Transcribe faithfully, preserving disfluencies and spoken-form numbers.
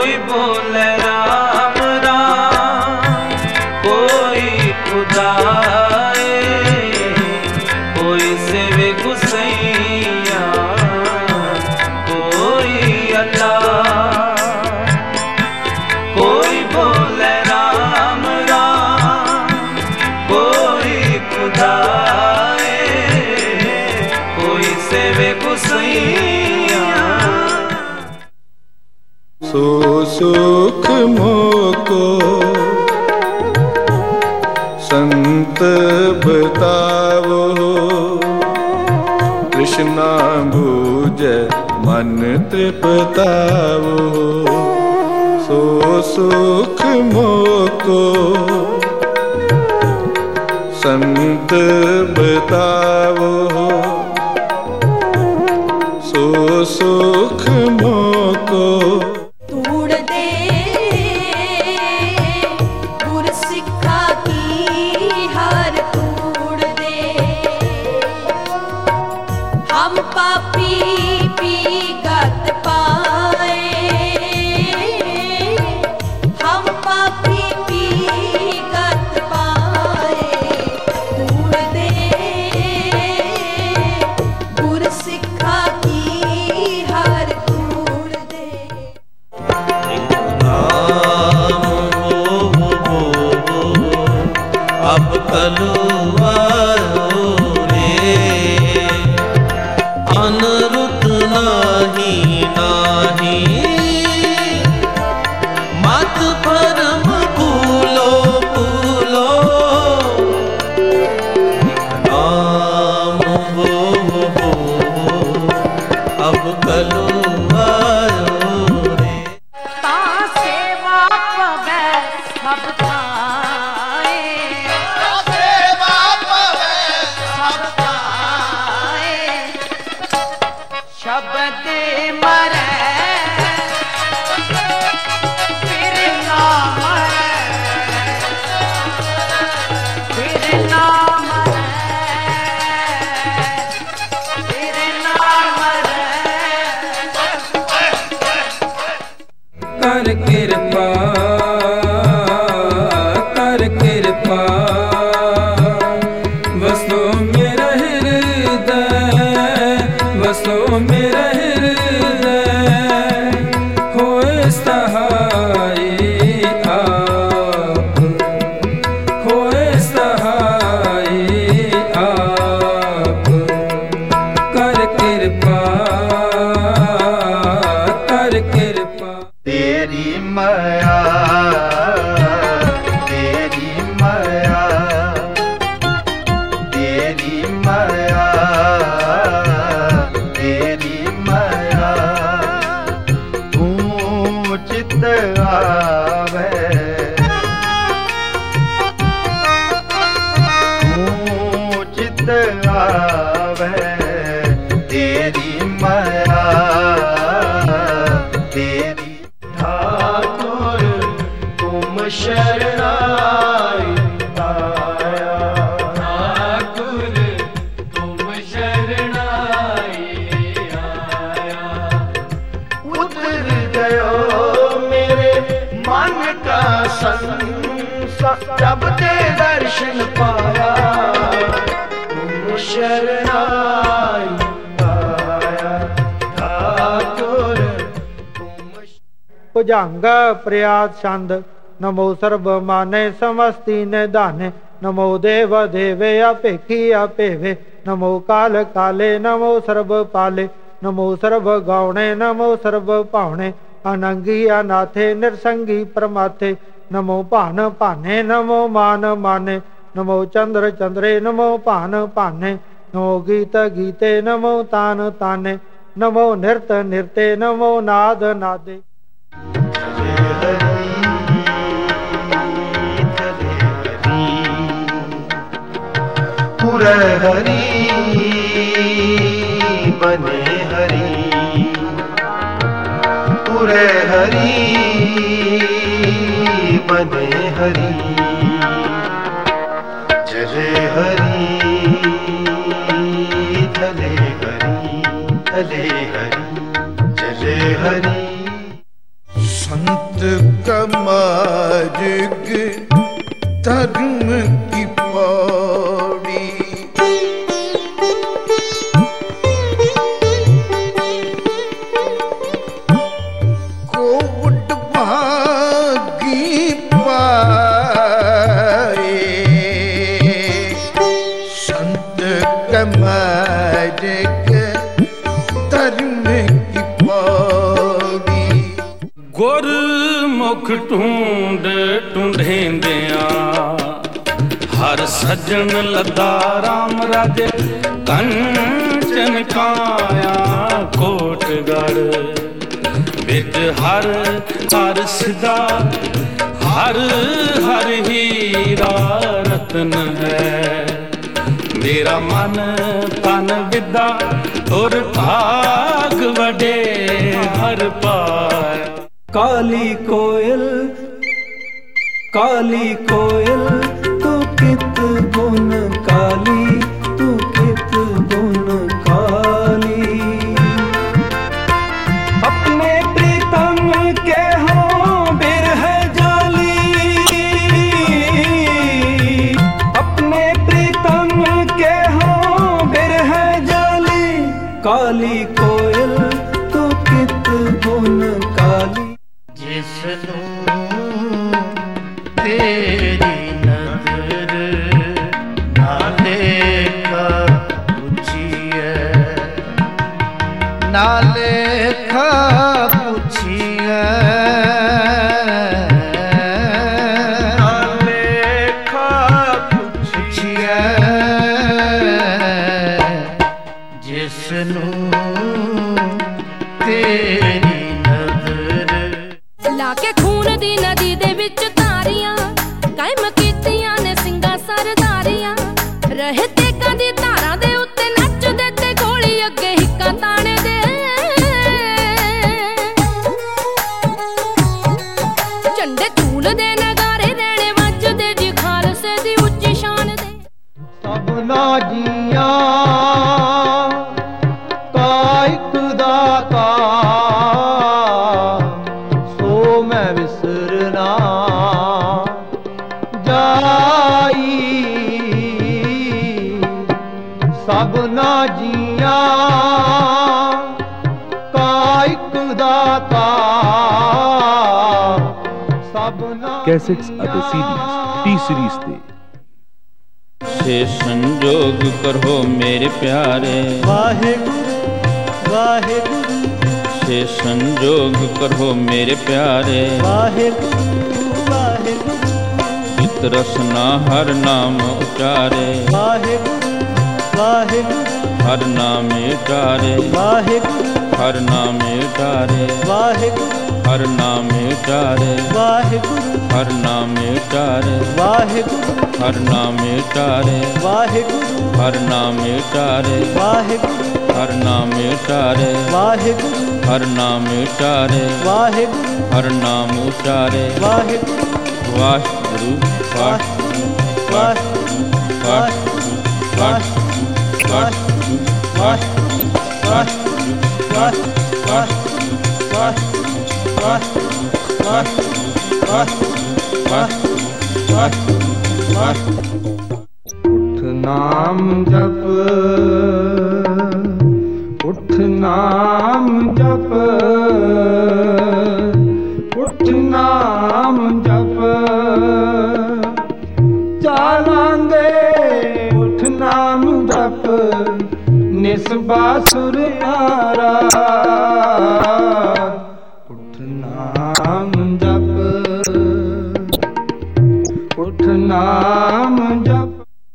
कोई बोले राम राम, कोई खुदाए, कोई सेवे गुसैया, कोई अल्लाह। कोई बोले राम राम, कोई खुदाए, कोई सेवे गुसैया। सो सुख मोको संत बतावो, कृष्णा भुज मन तृप्तावो। सो सुख मोको संत बतावो, सो सुख मोको। तूड़ दे गुर सिक्खा की हर तूड़ दे, हम पापी पी गत पाए, हम पापी पी गत पाए। तूड़ दे गुर सिक्खा की हर तूड़ दे। अब कलुआरो रे, अनरुत नाही नाही, मत भरम भूलो भूलो। नाम हो हो अब कलुआरो रे। ता सेवा पवै सब थाए, शब्द मरै फिर ना मरै, फिर ना मरै, फिर ना मरै। कर कृपा कर कृपा, वसो मेरा हृदय, वसो मेरा हृदय, होए सहाय आप, होए सहाय आप। कर कृपा कर कृपा। तेरी माया तेरी माया तेरी माया तेरी माया, तू चित आवे, तू चित आवे। तेरी माया तेरी। ठाकुर तुम शरणाई आया, ठाकुर तुम शरणाई आया। उतर गयो मेरे मन का संसार, जब ते दर्शन पाया, तुम शरणाई आया। ठाकुर भुजंग प्रयात छंद। नमो सर्व माने समस्ति निधाने, नमो देव देवे अपेखी अपेवे, नमो काल काले नमो सर्व पाले, नमो सर्व गौणे नमो सर्व पावणे, अनंगी अनाथे निरसंगी परमाथे, नमो भान भाने नमो मान माने, नमो चंद्र चंद्रे नमो भान भाने, नमो गीत गीते नमो तान ताने, नमो नृत नृते नमो नाद नादे। पुरे हरि बने हरि, पुरे हरि बने हरि, जले हरि थले हरि, थले हरि जले हरि। संत कमार्ग धर्म की पौड़ी, कोवट भागी पाए संत कमार्ग धर्म की पौड़ी। गुरमुख ढूंढ ढूंढेंदिया हर सज्जन लदा राम राजे कंचन काया कोटगढ़ बिच हर हर सिदा हर हर हीरा रतन है। मेरा मन तन विदा और भाग वडे हर पाय। काली कोयल काली कोयल तू कित गुन काली, तू कित गुन काली। अपने प्रीतम के हो बिरह जाली, अपने प्रीतम के हो बिरह जाली। काली कोयल तू कित गुन काली। जिसनू तेरी नजर नाले का पूछिए, नाले का पूछिए, नाले का पूछिए। जिसनू तेरी लाके खून दी नदी दे विच तारियां कायम कीतियां ने सिंगा सरदारियां। रहते कदी धारा दे उत्ते नचदे ते गोली अगे हिक्का ताने दे। झंडे झूल दे नगारे रहने वजदे जी खालसे दी उच्ची शान दे। सबना जियां का इक दाता मैं विसरना जाई। सबना जिया का इक दाता सबना। कैसेट्स ਅਤੇ ਸੀਡੀਜ਼ ਟੀ ਸੀਰੀਜ਼ ਤੇ। से संजोग करो मेरे प्यारे वाहेगुरु वाहेगुरु। से संजोग करो मेरे प्यारे वाहेगुरु वाहेगुरु। चित रसना हर नाम उचारे वाहेगुरु वाहेगुरु। हर नाम उचारे वाहेगुरु हर नाम उचारे वाहेगुरु। हर नाम उचारे वाहेगुरु हर नाम उचारे वाहेगुरु। हर नाम उचारे वाहेगुरु हर नाम उचारे वाहेगुरु। हर नाम उचारे वाहेगुरु हर नाम उचारे वाहेगुरु। हर नाम उचारे वाहेगुरु वाहिगुरु वाहिगुरु वाहिगुरु वाहिगुरु वाहिगुरु वाहिगुरु वाहिगुरु उठ नाम जप उठ नाम जप उठ नाम जप चालांगे उठ नाम जप निस्बा सुर यारा।